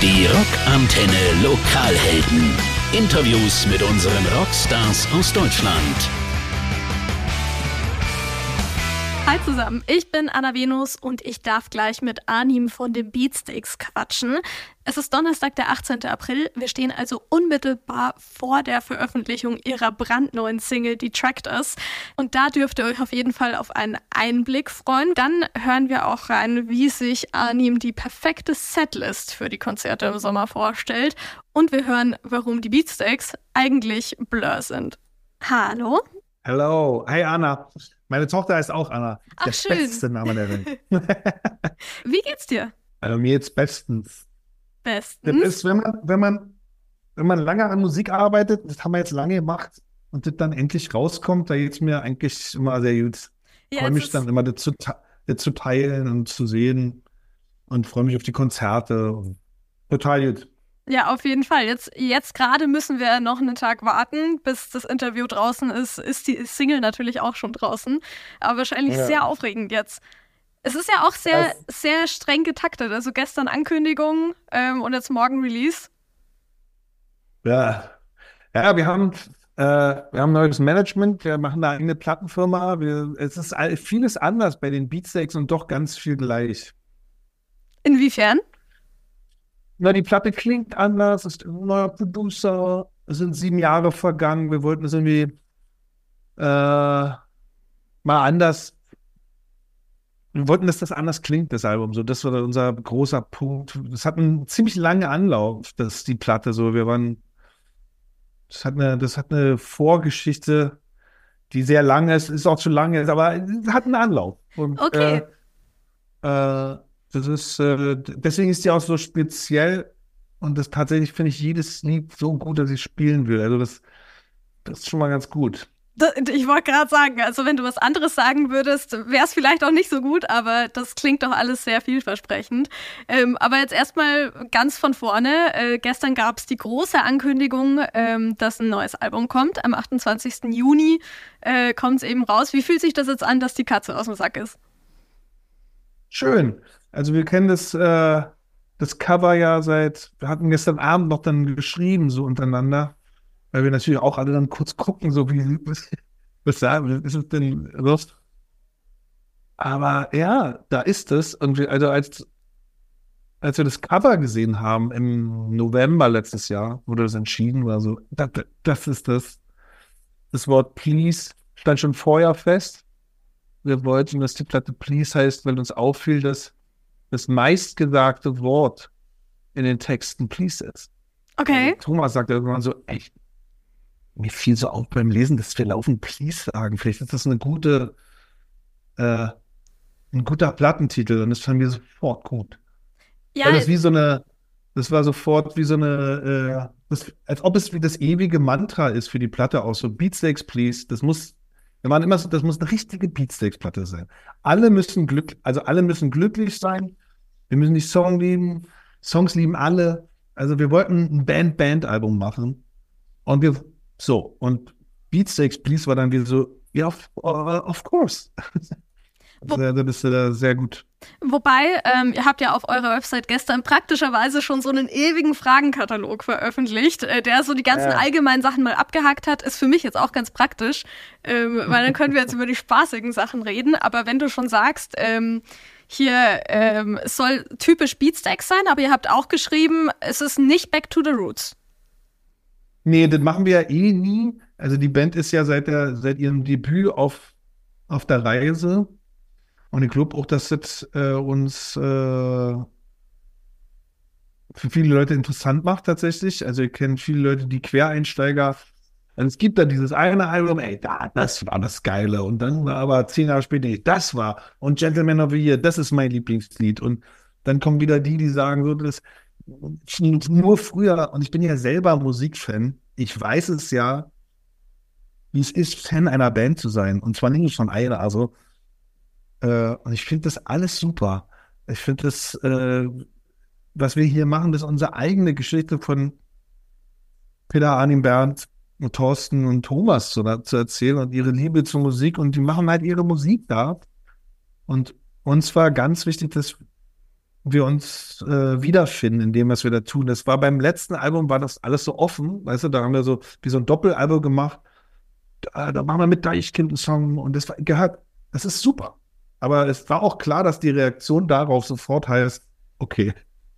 Die Rockantenne Lokalhelden. Interviews mit unseren Rockstars aus Deutschland. Hi zusammen, ich bin Anna Venus und ich darf gleich mit Arnim von den Beatsteaks quatschen. Es ist Donnerstag, der 18. April. Wir stehen also unmittelbar vor der Veröffentlichung ihrer brandneuen Single Die Tracked Us. Und da dürft ihr euch auf jeden Fall auf einen Einblick freuen. Dann hören wir auch rein, wie sich Arnim die perfekte Setlist für die Konzerte im Sommer vorstellt. Und wir hören, warum die Beatsteaks eigentlich Blur sind. Hallo? Hello. Hey Anna. Meine Tochter heißt auch Anna. Ach, der schön. beste Name der Welt. Wie geht's dir? Also mir jetzt bestens. Das Bestens. ist, wenn man lange an Musik arbeitet, das haben wir jetzt lange gemacht und das dann endlich rauskommt, da geht's mir eigentlich immer sehr gut. Ich freue mich dann immer, das zu teilen und zu sehen und freue mich auf die Konzerte. Total gut. Ja, auf jeden Fall. Jetzt gerade müssen wir noch einen Tag warten, bis das Interview draußen ist die Single natürlich auch schon draußen. Aber wahrscheinlich sehr aufregend jetzt. Es ist ja auch sehr streng getaktet. Also gestern Ankündigung und jetzt morgen Release. Ja, wir haben neues Management, wir machen eine eigene Plattenfirma. Es ist vieles anders bei den Beatsteaks und doch ganz viel gleich. Inwiefern? Na, die Platte klingt anders, es ist ein neuer Producer, es sind 7 Jahre vergangen, wir wollten es irgendwie mal anders, wir wollten, dass das anders klingt, das Album, so, das war unser großer Punkt. Das hat einen ziemlich langen Anlauf, die Platte, so, das hat eine Vorgeschichte, die sehr lang ist auch zu lang, aber es hat einen Anlauf. Und, Okay. deswegen ist die auch so speziell und das tatsächlich finde ich jedes Lied so gut, dass ich spielen will. Also das ist schon mal ganz gut. Ich wollte gerade sagen, also wenn du was anderes sagen würdest, wäre es vielleicht auch nicht so gut, aber das klingt doch alles sehr vielversprechend. Aber jetzt erstmal ganz von vorne. Gestern gab es die große Ankündigung, dass ein neues Album kommt. Am 28. Juni kommt es eben raus. Wie fühlt sich das jetzt an, dass die Katze aus dem Sack ist? Schön. Also wir kennen das Cover ja wir hatten gestern Abend noch dann geschrieben, so untereinander, weil wir natürlich auch alle dann kurz gucken, so was ist es denn los? Aber ja, da ist es. Und als wir das Cover gesehen haben im November letztes Jahr, wurde das entschieden, war so, das ist das. Das Wort Please stand schon vorher fest. Wir wollten, dass die Platte Please heißt, weil uns auffiel, dass das meistgesagte Wort in den Texten Please ist. Okay. Also Thomas sagte irgendwann so, echt, mir fiel so auf beim Lesen, dass wir laufend Please sagen. Vielleicht ist das ein guter Plattentitel und das fanden wir sofort gut. Ja, Weil das war sofort wie so eine, als ob es wie das ewige Mantra ist für die Platte auch so, Beatsteaks Please, das muss eine richtige Beatsteaks-Platte sein. Alle müssen glücklich sein. Wir müssen die Songs lieben alle. Also wir wollten ein Band-Album machen. Und und Beatsteaks Please war dann wieder so, ja, of course. Das ist sehr gut. Wobei, ihr habt ja auf eurer Website gestern praktischerweise schon so einen ewigen Fragenkatalog veröffentlicht, der so die ganzen allgemeinen Sachen mal abgehakt hat. Ist für mich jetzt auch ganz praktisch, weil dann können wir jetzt über die spaßigen Sachen reden. Aber wenn du schon sagst, es soll typisch Beatsteaks sein, aber ihr habt auch geschrieben, es ist nicht Back to the Roots. Nee, das machen wir ja eh nie. Also die Band ist ja seit ihrem Debüt auf der Reise. Und ich glaube auch, dass das uns für viele Leute interessant macht tatsächlich. Also ich kenne viele Leute, die Quereinsteiger. Und es gibt da dieses eine Album, das war das Geile. Und dann war aber 10 Jahre später, das war. Und Gentleman of the Year, das ist mein Lieblingslied. Und dann kommen wieder die sagen so, das nur früher, und ich bin ja selber Musikfan, ich weiß es ja, wie es ist, Fan einer Band zu sein. Und zwar nicht von einer, also und ich finde das alles super. Ich finde das, was wir hier machen, das ist unsere eigene Geschichte von Peter, Arnim, Bernd und Thorsten und Thomas zu erzählen und ihre Liebe zur Musik. Und die machen halt ihre Musik da. Und uns war ganz wichtig, dass wir uns wiederfinden in dem, was wir da tun. Das war beim letzten Album, war das alles so offen, weißt du, da haben wir so wie so ein Doppelalbum gemacht. Da machen wir mit Deichkind einen Song und das ist super. Aber es war auch klar, dass die Reaktion darauf sofort heißt, okay,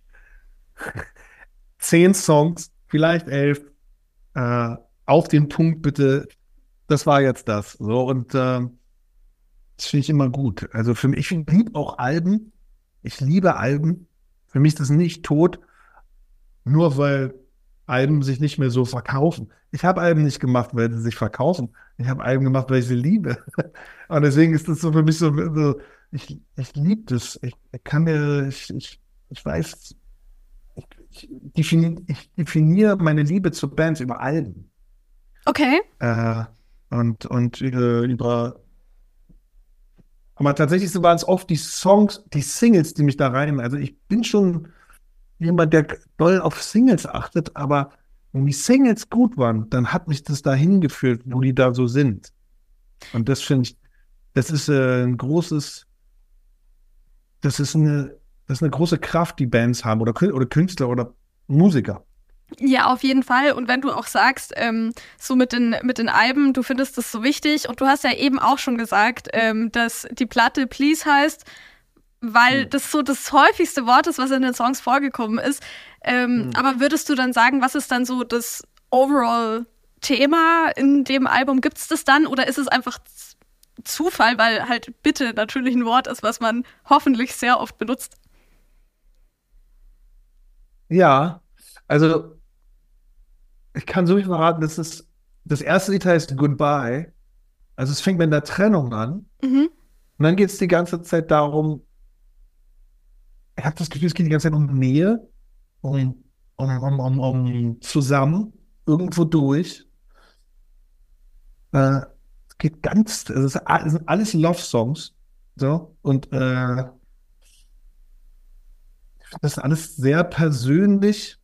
10 Songs, vielleicht 11, auf den Punkt bitte, das war jetzt das. So, und das finde ich immer gut. Also für mich, ich liebe auch Alben. Ich liebe Alben. Für mich ist das nicht tot, nur weil Alben sich nicht mehr so verkaufen. Ich habe Alben nicht gemacht, weil sie sich verkaufen. Ich habe Alben gemacht, weil ich sie liebe. Und deswegen ist das so für mich so ich liebe das. Ich weiß, ich definiere meine Liebe zu Bands über Alben. Okay. Und über. Aber tatsächlich waren es oft die Songs, die Singles, die mich da rein. Also ich bin schon jemand, der doll auf Singles achtet, aber wenn die Singles gut waren, dann hat mich das dahin geführt, wo die da so sind. Und das finde ich, das ist ein großes, das ist eine große Kraft, die Bands haben oder Künstler oder Musiker. Ja, auf jeden Fall. Und wenn du auch sagst, so mit den Alben, du findest das so wichtig und du hast ja eben auch schon gesagt, dass die Platte Please heißt, weil das so das häufigste Wort ist, was in den Songs vorgekommen ist. Aber würdest du dann sagen, was ist dann so das Overall-Thema in dem Album? Gibt es das dann oder ist es einfach Zufall, weil halt bitte natürlich ein Wort ist, was man hoffentlich sehr oft benutzt? Ja, also ich kann so viel verraten, das erste Lied heißt Goodbye. Also es fängt mit einer Trennung an. Mhm. Und dann geht es die ganze Zeit darum, ich habe das Gefühl, es geht die ganze Zeit um Nähe, um zusammen, irgendwo durch. Es geht es sind alles Love-Songs. So, und das ist alles sehr persönlich.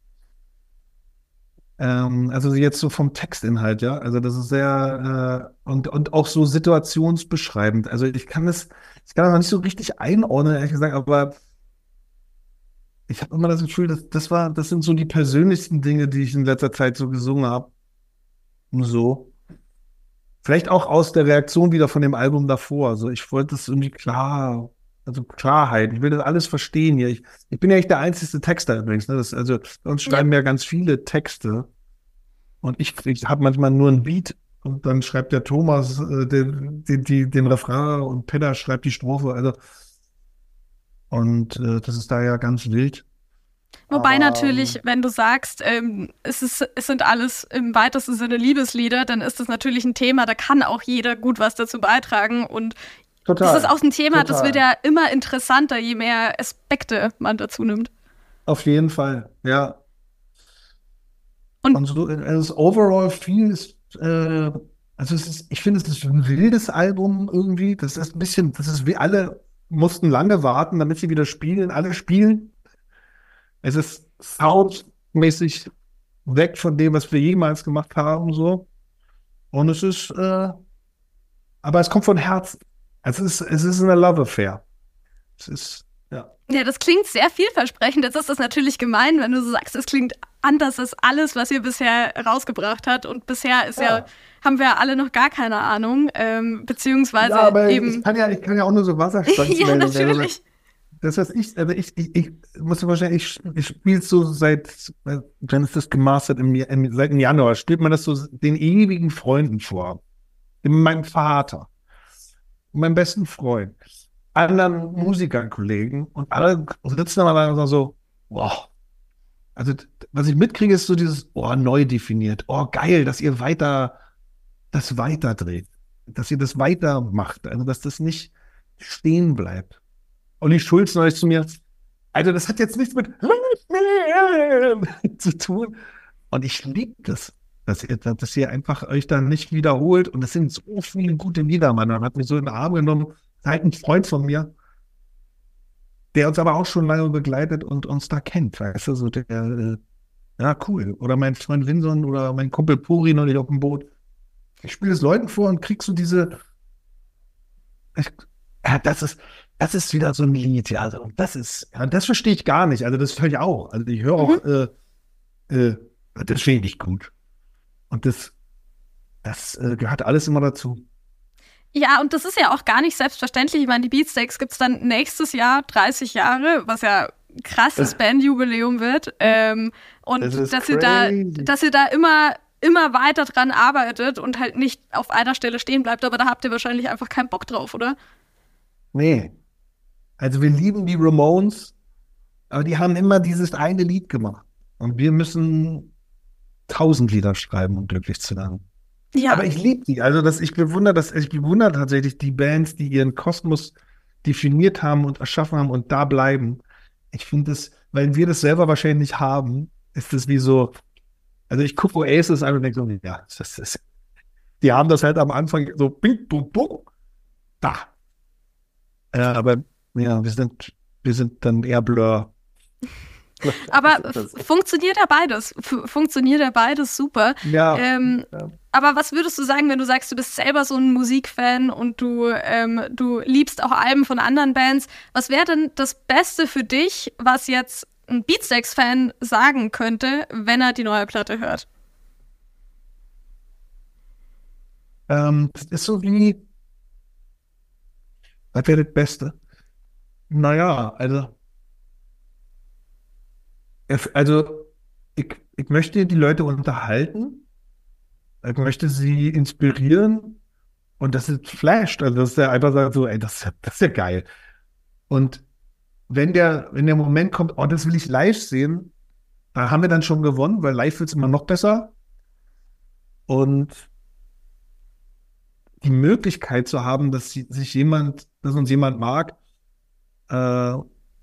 Also jetzt so vom Textinhalt, ja. Also das ist sehr und auch so situationsbeschreibend. Also ich kann das noch nicht so richtig einordnen, ehrlich gesagt, aber ich habe immer das Gefühl, das sind so die persönlichsten Dinge, die ich in letzter Zeit so gesungen habe. So. Vielleicht auch aus der Reaktion wieder von dem Album davor. Also ich wollte das irgendwie also Klarheit. Ich will das alles verstehen hier. Ich bin ja nicht der einzige Texter übrigens. Ne? Also bei uns schreiben ja ganz viele Texte. Und ich habe manchmal nur ein Beat und dann schreibt der Thomas den Refrain und Pedder schreibt die Strophe. Also und das ist da ja ganz wild. Wobei Aber natürlich, wenn du sagst, es sind alles im weitesten Sinne Liebeslieder, dann ist das natürlich ein Thema, da kann auch jeder gut was dazu beitragen. Und das ist auch ein Thema, das wird ja immer interessanter, je mehr Aspekte man dazu nimmt. Auf jeden Fall, ja. Und Und so, also das Overall-Feel ist, ich finde, es ist ein wildes Album irgendwie. Das ist ein bisschen, wie alle mussten lange warten, damit sie wieder spielen. Alle spielen. Es ist soundmäßig weg von dem, was wir jemals gemacht haben, so. Und aber es kommt von Herzen. Es ist eine Love Affair. Es ist, ja. Ja, das klingt sehr vielversprechend. Jetzt ist das natürlich gemein, wenn du so sagst, es klingt anders als alles, was ihr bisher rausgebracht habt. Und bisher haben wir alle noch gar keine Ahnung. Beziehungsweise ja, aber eben. Ich kann ja auch nur so Wasserstandsmeldungen. Ja, natürlich. Das, was ich muss wahrscheinlich, ich spiele es so dann ist das gemastert seit dem Januar, spielt man das so den ewigen Freunden vor. Meinem Vater, meinem besten Freund, anderen Musikern, Kollegen und alle sitzen aber so, boah. Also, was ich mitkriege, ist so dieses, neu definiert. Geil, dass ihr das weiterdreht. Dass ihr das weitermacht. Also, dass das nicht stehen bleibt. Olli Schulz neulich zu mir, also das hat jetzt nichts mit zu tun. Und ich liebe das, dass ihr einfach euch da nicht wiederholt. Und es sind so viele gute Lieder, Mann. Man hat mich so in den Arm genommen. Halt ein Freund von mir, der uns aber auch schon lange begleitet und uns da kennt. Weißt du, so ja, cool. Oder mein Freund Vinson oder mein Kumpel Puri neulich auf dem Boot. Ich spiele es Leuten vor und krieg so das ist wieder so ein Lied, ja, also das verstehe ich gar nicht, also das höre ich auch, also ich höre auch, das finde ich nicht gut und das gehört alles immer dazu. Ja, und das ist ja auch gar nicht selbstverständlich. Ich meine, die Beatsteaks gibt's dann nächstes Jahr 30 Jahre, was ja ein krasses Bandjubiläum wird. Und Das ist dass crazy. ihr da immer weiter dran arbeitet und halt nicht auf einer Stelle stehen bleibt, aber da habt ihr wahrscheinlich einfach keinen Bock drauf, oder? Nee, also wir lieben die Ramones, aber die haben immer dieses eine Lied gemacht und wir müssen 1000 Lieder schreiben, um glücklich zu werden. Ja, Aber ich liebe die. Also ich bewundere tatsächlich die Bands, die ihren Kosmos definiert haben und erschaffen haben und da bleiben. Ich finde das, weil wir das selber wahrscheinlich nicht haben, ist das wie so, also ich gucke Oasis an und denke so, ja, die haben das halt am Anfang so bing, bum, bum, da. Ja, aber ja, wir sind dann eher Blur. aber funktioniert ja beides. Funktioniert ja beides super. Ja, Aber was würdest du sagen, wenn du sagst, du bist selber so ein Musikfan und du liebst auch Alben von anderen Bands? Was wäre denn das Beste für dich, was jetzt ein Beatsteaks-Fan sagen könnte, wenn er die neue Platte hört? das ist so wie, was wäre das Beste? Naja, also ich möchte die Leute unterhalten, ich möchte sie inspirieren und das ist flasht. Also dass der einfach sagt so, ey, das ist ja geil. Und wenn der Moment kommt, oh, das will ich live sehen, da haben wir dann schon gewonnen, weil live wird es immer noch besser. Und die Möglichkeit zu haben, dass uns jemand mag, äh,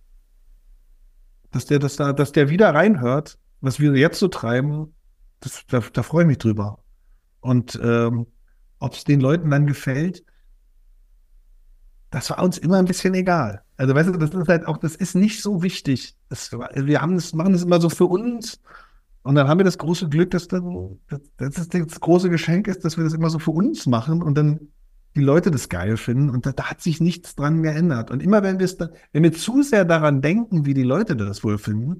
dass der wieder reinhört, was wir jetzt so treiben, da freue ich mich drüber. Und ob es den Leuten dann gefällt, das war uns immer ein bisschen egal. Also weißt du, das ist halt auch, das ist nicht so wichtig. Machen das immer so für uns. Und dann haben wir das große Glück, das große Geschenk ist, dass wir das immer so für uns machen und dann die Leute das geil finden. Und da hat sich nichts dran geändert. Und immer wenn wir zu sehr daran denken, wie die Leute das wohl finden,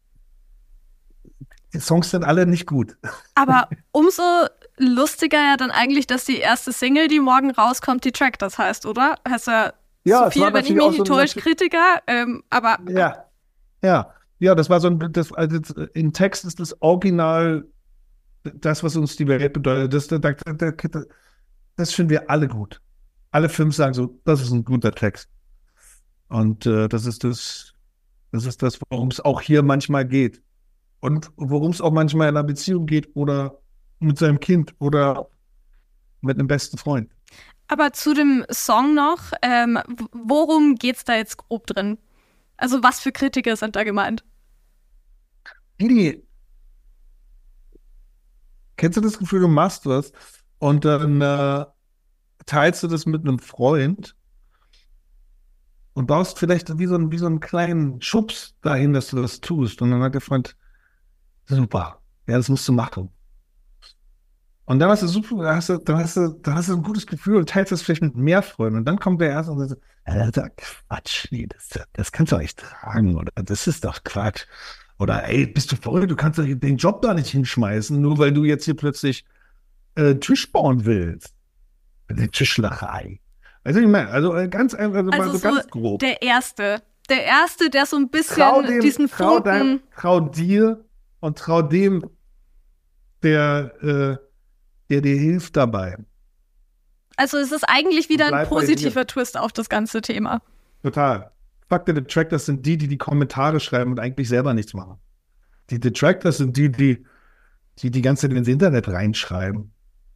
die Songs sind alle nicht gut. Aber umso lustiger ja dann eigentlich, dass die erste Single, die morgen rauskommt, die Track das heißt, oder? Heißt ja, Ja, so es viel, war wenn ich natürlich mich auch nicht so täusche, Kritiker, aber Ja, ja, das war so also in Text ist das Original das, was uns die Welt bedeutet. Das finden wir alle gut. Alle fünf sagen so, das ist ein guter Text. Und das ist das, worum es auch hier manchmal geht. Und worum es auch manchmal in einer Beziehung geht oder mit seinem Kind oder mit einem besten Freund. Aber zu dem Song noch, worum geht's da jetzt grob drin? Also was für Kritiker sind da gemeint? Didi, kennst du das Gefühl, du machst was und dann teilst du das mit einem Freund und baust vielleicht wie so einen kleinen Schubs dahin, dass du das tust. Und dann hat der Freund, super, ja, das musst du machen. Und dann hast du super, dann hast du ein gutes Gefühl und teilst das vielleicht mit mehr Freunden. Und dann kommt der Erste und sagt, Quatsch, nee, das kannst du auch nicht tragen, oder das ist doch Quatsch. Oder ey, bist du verrückt, du kannst doch den Job da nicht hinschmeißen, nur weil du jetzt hier plötzlich Tisch bauen willst. Die Tischlerei. Also ich meine, also ganz einfach, also mal so ganz grob. Der Erste, der so ein bisschen diesen Funken... Trau dir und trau dem, der dir hilft dabei. Also es ist eigentlich wieder ein Bleib bei positiver dir. Twist auf das ganze Thema. Total. Fuck the Detractors sind die Kommentare schreiben und eigentlich selber nichts machen. Die Detractors sind die ganze Zeit ins Internet reinschreiben.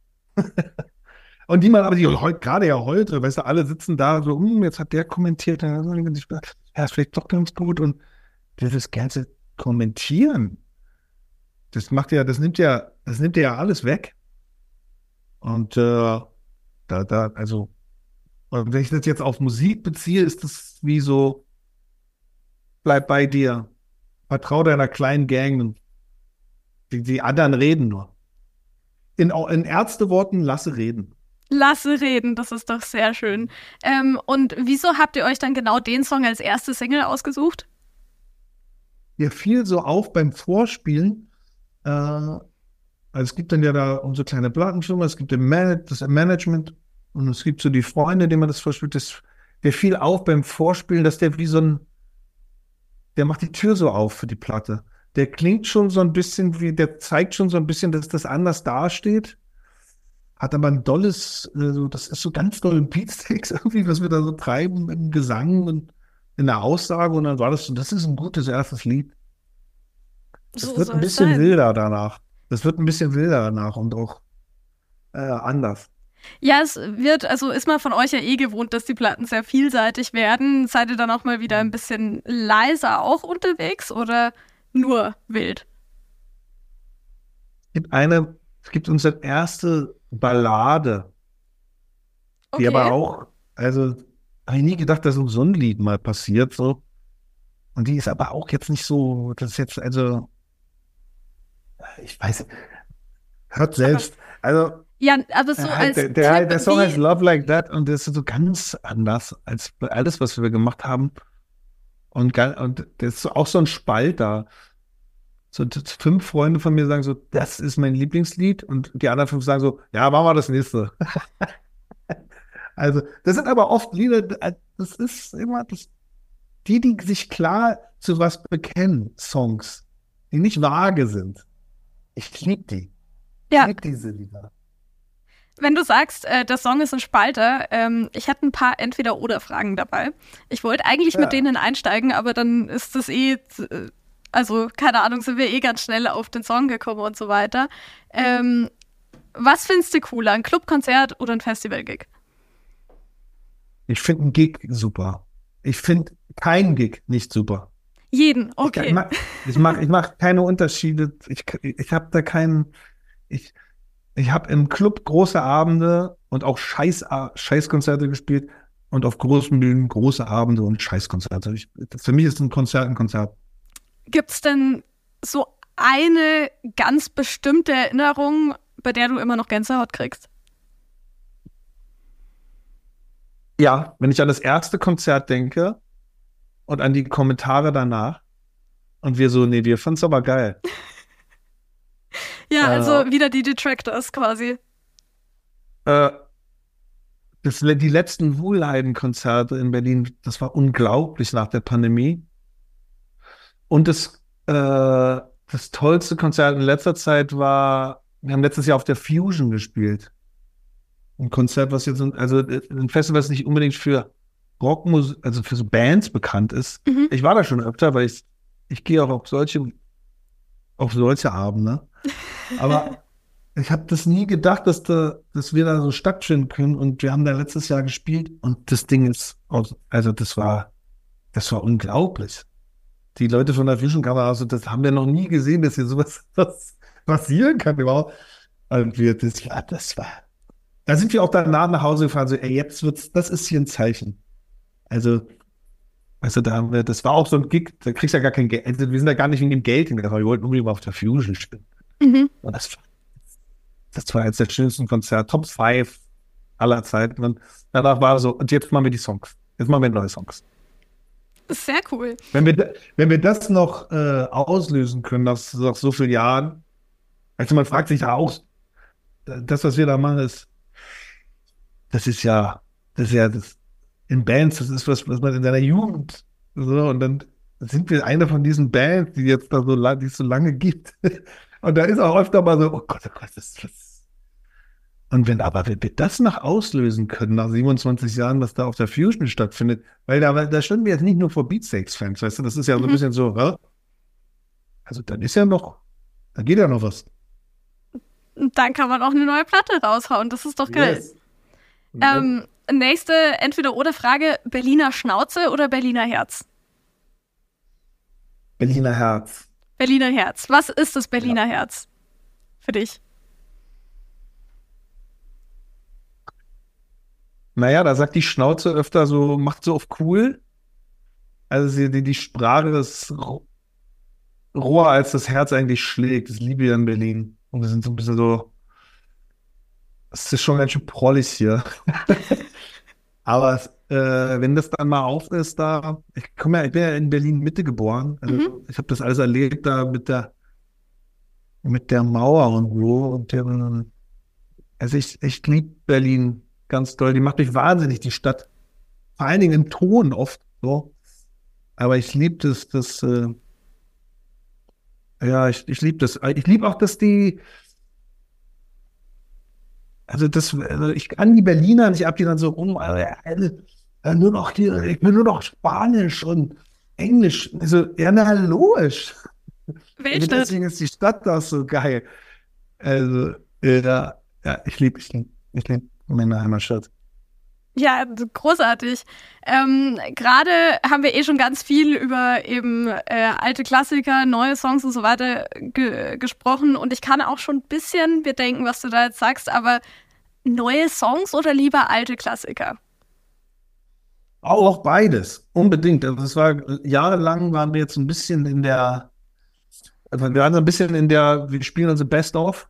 Und gerade ja heute, weißt du, alle sitzen da so, jetzt hat der kommentiert, ja, ist vielleicht doch ganz gut. Und dieses ganze Kommentieren, das nimmt dir ja alles weg. Und also, und wenn ich das jetzt auf Musik beziehe, ist das wie so, bleib bei dir, vertrau deiner kleinen Gang und die anderen reden nur. In Ärzteworten, lasse reden. Lasse reden, das ist doch sehr schön. Und wieso habt ihr euch dann genau den Song als erste Single ausgesucht? Mir fiel so auf beim Vorspielen, also es gibt dann ja da unsere kleine Plattenfirma, es gibt das Management und es gibt so die Freunde, denen man das vorspielt. Der fiel auf beim Vorspielen, dass der wie so der macht die Tür so auf für die Platte. Der klingt schon so ein bisschen der zeigt schon so ein bisschen, dass das anders dasteht. Hat aber ein das ist so ganz doll im Beatsteaks irgendwie, was wir da so treiben im Gesang und in der Aussage. Und dann war das so, das ist ein gutes erstes Lied. Das So wird ein soll es bisschen sein. wilder danach. Das wird ein bisschen wilder danach und auch anders. Ja, also ist man von euch ja eh gewohnt, dass die Platten sehr vielseitig werden. Seid ihr dann auch mal wieder ein bisschen leiser auch unterwegs oder nur wild? Es gibt unsere erste Ballade, die aber Okay. auch, also habe ich nie gedacht, dass so ein Lied mal passiert, so. Und die ist aber auch jetzt nicht so, das ist jetzt, also, ich weiß, hört Aber selbst. Also, ja, aber so als der Tipp, Song heißt wie, Love Like That und der ist so ganz anders als alles, was wir gemacht haben. Und der ist auch so ein Spalt da. So 5 Freunde von mir sagen so, das ist mein Lieblingslied und die anderen 5 sagen so, ja, machen wir das nächste. Also, das sind aber oft Lieder, das ist immer die sich klar zu was bekennen, Songs, die nicht vage sind. Ich liebe die. Ich ja, liebe diese Lieder. wenn du sagst, der Song ist ein Spalter, ich hatte ein paar Entweder-oder-Fragen dabei. Ich wollte eigentlich mit Ja. denen einsteigen, aber dann ist das also keine Ahnung, sind wir ganz schnell auf den Song gekommen und so weiter. Was findest du cooler, ein Clubkonzert oder ein Festival-Gig? Ich finde einen Gig super. Ich finde keinen Gig nicht super. Jeden, Ich, okay. ich mach keine Unterschiede. Ich habe da keinen. Ich, ich habe im Club große Abende und auch Scheißkonzerte gespielt und auf großen Bühnen große Abende und Scheißkonzerte. Für mich ist ein Konzert ein Konzert. Gibt's denn so eine ganz bestimmte Erinnerung, bei der du immer noch Gänsehaut kriegst? Ja, wenn ich an das erste Konzert denke und an die Kommentare danach und wir so, nee, wir fanden es aber geil. Ja, Äh, also wieder die Detractors quasi. äh, die letzten Wohlheiden-Konzerte in Berlin, das war unglaublich nach der Pandemie. Und das tollste Konzert in letzter Zeit war, wir haben letztes Jahr auf der Fusion gespielt. Ein Konzert, was jetzt, also ein Festival, was nicht unbedingt für Rockmusik, also für so Bands bekannt ist. Mhm. Ich war da schon öfter, weil ich gehe auch auf solche Abende. Aber ich habe das nie gedacht, dass wir da so stattfinden können. Und wir haben da letztes Jahr gespielt und das Ding also das war unglaublich. Die Leute von der Fusion Kamera, also das haben wir noch nie gesehen, dass hier sowas was passieren kann überhaupt. Und da sind wir auch danach nach Hause gefahren, so, ey, das ist hier ein Zeichen. Also, da haben das war auch so ein Gig, da kriegst du ja gar kein Geld, also wir sind da gar nicht wegen dem Geld hingegangen, wir wollten unbedingt mal auf der Fusion spielen. Mhm. Und das war jetzt der schönste Konzert, Top 5 aller Zeiten. Und danach war so, und jetzt machen wir die Songs. Jetzt machen wir neue Songs. Sehr cool. Wenn wir das noch auslösen können nach so vielen Jahren, also man fragt sich ja auch, das, was wir da machen, das ist ja, das in Bands, das ist was man in seiner Jugend, so, und dann sind wir eine von diesen Bands, die jetzt da die es so lange gibt. Und da ist auch öfter mal so, oh Gott, das. Und wenn wir das noch auslösen können, nach 27 Jahren, was da auf der Fusion stattfindet, weil da standen wir jetzt nicht nur vor Beatsteaks-Fans, weißt du, das ist ja so ein Mhm. bisschen so, also dann ist ja noch, da geht ja noch was. Und dann kann man auch eine neue Platte raushauen. Das ist doch geil. Yes. Ja. Nächste Entweder-oder-Frage: Berliner Schnauze oder Berliner Herz? Berliner Herz. Berliner Herz. Was ist das Berliner Ja. Herz für dich? Naja, da sagt die Schnauze öfter so, macht so auf cool. Also die Sprache ist roher, als das Herz eigentlich schlägt. Das liebe ich an Berlin. Und wir sind so ein bisschen so, es ist schon ganz schön prollig hier. Aber wenn das dann mal auf ist, ich bin ja in Berlin-Mitte geboren. Also ich habe das alles erlebt da mit der Mauer und so. Also ich liebe Berlin ganz doll. Die macht mich wahnsinnig, die Stadt. Vor allen Dingen im Ton oft so. Aber ich liebe ich liebe das. Ich liebe auch, dass ich kann die Berliner nicht ab, die dann so nur noch hier, ich will nur noch Spanisch und Englisch. Also, ja, na, logisch. Weltstadt. Deswegen ist die Stadt doch so geil. Also, ich liebe meine Heimatstadt. Ja, großartig. Gerade haben wir schon ganz viel über eben alte Klassiker, neue Songs und so weiter gesprochen und ich kann auch schon ein bisschen bedenken, was du da jetzt sagst, aber neue Songs oder lieber alte Klassiker? Auch beides, unbedingt. Also jahrelang waren wir jetzt ein bisschen wir spielen also Best of.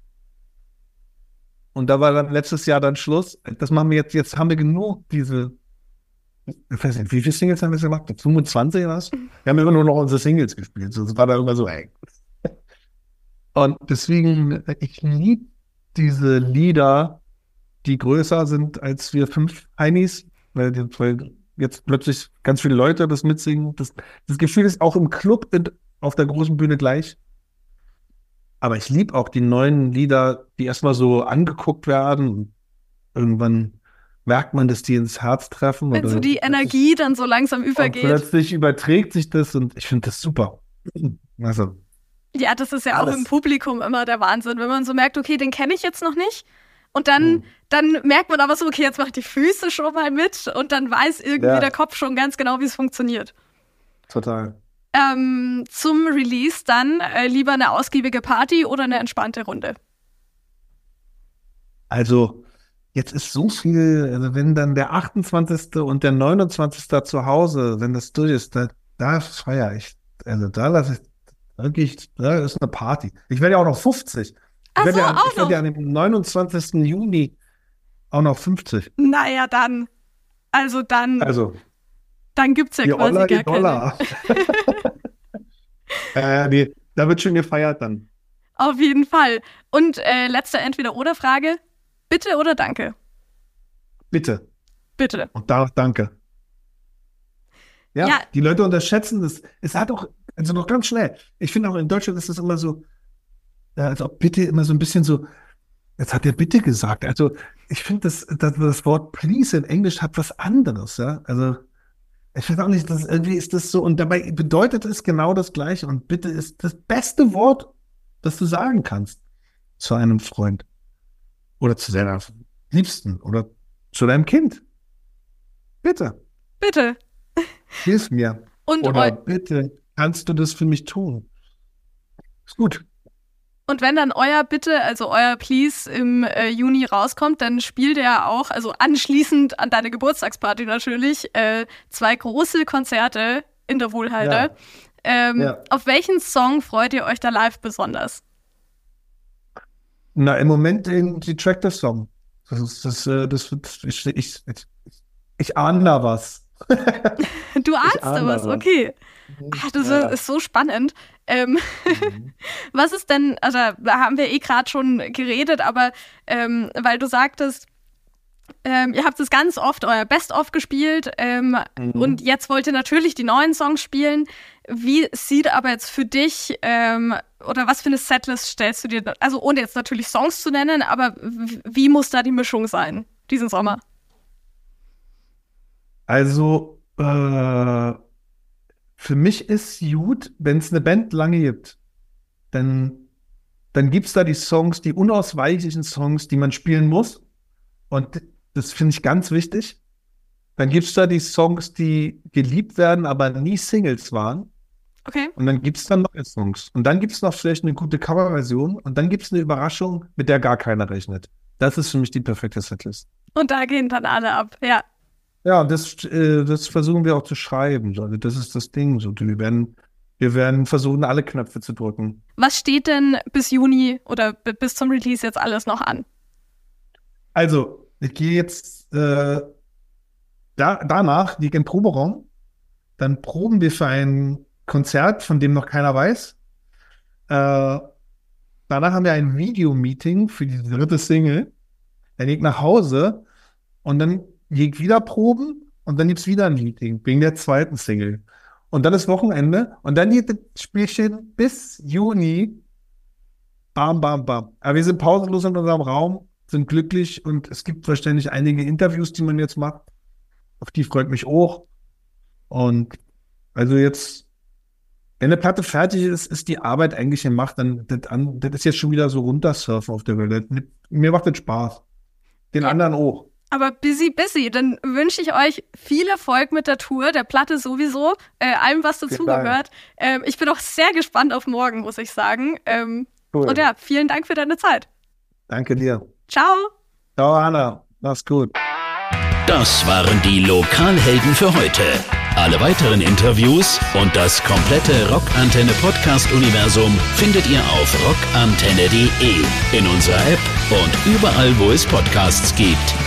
Und da war dann letztes Jahr dann Schluss. Das machen wir jetzt haben wir genug ich weiß nicht, wie viele Singles haben wir gemacht? 25 oder was? Wir haben immer nur noch unsere Singles gespielt. So, das war da immer so, ey. Und deswegen, ich liebe diese Lieder, die größer sind als wir 5 Heinis, weil jetzt plötzlich ganz viele Leute das mitsingen. Das Gefühl ist auch im Club auf der großen Bühne gleich. Aber ich liebe auch die neuen Lieder, die erstmal so angeguckt werden. Irgendwann merkt man, dass die ins Herz treffen. Wenn so die Energie dann so langsam übergeht. Und plötzlich überträgt sich das und ich finde das super. Also, ja, das ist ja auch im Publikum immer der Wahnsinn, wenn man so merkt, okay, den kenne ich jetzt noch nicht. Und dann merkt man aber so, okay, jetzt mach ich die Füße schon mal mit und dann weiß irgendwie der Kopf schon ganz genau, wie es funktioniert. Total. Zum Release dann lieber eine ausgiebige Party oder eine entspannte Runde? Also, jetzt ist so viel, also wenn dann der 28. und der 29. zu Hause, wenn das durch ist, da feiere ich. Also da ist eine Party. Ich werde ja auch noch 50. Ich werde ja an dem 29. Juni auch noch 50. Naja, dann gibt's ja quasi Olla, gar Dollar. Nee, da wird schon gefeiert dann. Auf jeden Fall. Und letzte Entweder-oder-Frage. Bitte oder danke? Bitte. Bitte. Und darauf danke. Ja, die Leute unterschätzen das. Es hat auch, also noch ganz schnell. Ich finde auch in Deutschland ist das immer so, als ob bitte immer so ein bisschen so, jetzt hat er bitte gesagt. Also ich finde das Wort please in Englisch hat was anderes, ja. Also ich weiß auch nicht, irgendwie ist das so, und dabei bedeutet es genau das Gleiche. Und bitte ist das beste Wort, das du sagen kannst zu einem Freund oder zu deiner Liebsten oder zu deinem Kind. Bitte. Bitte. Hilf mir. Oder bitte, kannst du das für mich tun? Ist gut. Und wenn dann euer Bitte, also euer Please im Juni rauskommt, dann spielt er auch, also anschließend an deine Geburtstagsparty natürlich, 2 große Konzerte in der Wohlheide. Ja. Auf welchen Song freut ihr euch da live besonders? Na, im Moment die Tractor-Song. Ich ahne da was. Du ahnst da was, okay. Ach, das ist so spannend. Was ist denn, also da haben wir gerade schon geredet, aber weil du sagtest, ihr habt es ganz oft euer Best-of gespielt und jetzt wollt ihr natürlich die neuen Songs spielen. Wie sieht aber jetzt für dich oder was für eine Setlist stellst du dir, also ohne jetzt natürlich Songs zu nennen, aber wie muss da die Mischung sein diesen Sommer? Also für mich ist gut, wenn es eine Band lange gibt, dann gibt es da die Songs, die unausweichlichen Songs, die man spielen muss. Und das finde ich ganz wichtig. Dann gibt es da die Songs, die geliebt werden, aber nie Singles waren. Okay. Und dann gibt es dann neue Songs. Und dann gibt es noch vielleicht eine gute Coverversion. Und dann gibt es eine Überraschung, mit der gar keiner rechnet. Das ist für mich die perfekte Setlist. Und da gehen dann alle ab, ja. Ja, das versuchen wir auch zu schreiben. Also das ist das Ding. So, wir werden versuchen, alle Knöpfe zu drücken. Was steht denn bis Juni oder bis zum Release jetzt alles noch an? Also, ich gehe jetzt danach, gehe ich in den Proberaum, dann proben wir für ein Konzert, von dem noch keiner weiß. Danach haben wir ein Video-Meeting für die 3. Single. Dann gehe ich nach Hause und dann gehe ich wieder proben und dann gibt es wieder ein Meeting wegen der 2. Single. Und dann ist Wochenende und dann geht das Spielchen bis Juni. Bam, bam, bam. Aber wir sind pausenlos in unserem Raum, sind glücklich und es gibt wahrscheinlich einige Interviews, die man jetzt macht. Auf die freut mich auch. Und also jetzt, wenn eine Platte fertig ist, ist die Arbeit eigentlich gemacht. Dann das ist jetzt schon wieder so runtersurfen auf der Welle. Mir macht das Spaß. Den anderen auch. Aber busy. Dann wünsche ich euch viel Erfolg mit der Tour, der Platte sowieso, allem, was dazugehört. Ich bin auch sehr gespannt auf morgen, muss ich sagen. Cool. Und ja, vielen Dank für deine Zeit. Danke dir. Ciao. Ciao, Anna. Mach's gut. Das waren die Lokalhelden für heute. Alle weiteren Interviews und das komplette Rockantenne-Podcast-Universum findet ihr auf rockantenne.de, in unserer App und überall, wo es Podcasts gibt.